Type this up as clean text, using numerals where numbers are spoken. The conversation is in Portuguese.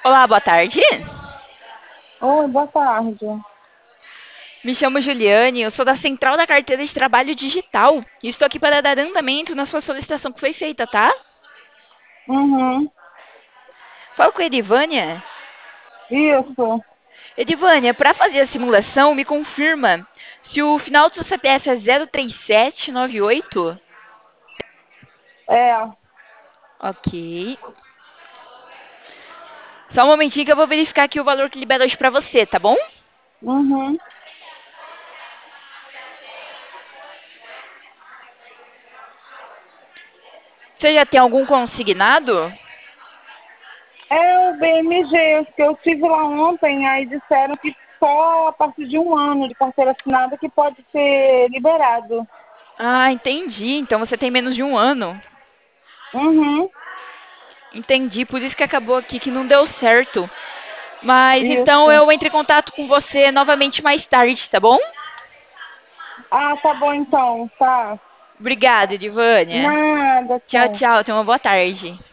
Olá, boa tarde. Oi, boa tarde. Me chamo Juliane, eu sou da Central da Carteira de Trabalho Digital e estou aqui para dar andamento na sua solicitação que foi feita, tá? Uhum, Falo com a Edivânia. isso. Edivânia, para fazer a simulação, me confirma se o final do seu CPF é 03798. É. Ok. Só um momentinho que eu vou verificar aqui o valor que libera hoje para você, tá bom? Uhum. Você já tem algum consignado? É o BMG, que eu tive lá ontem, aí disseram que só a partir de um ano de carteira assinada que pode ser liberado. Ah, entendi. Então você tem menos de um ano. Uhum, Entendi, por isso que acabou aqui que não deu certo. Mas então isso. eu entro em contato com você novamente mais tarde, tá bom? Ah, tá bom então, tá. Obrigada, Edivânia. Nada, Tchau, tchau. tchau. Tenha uma boa tarde.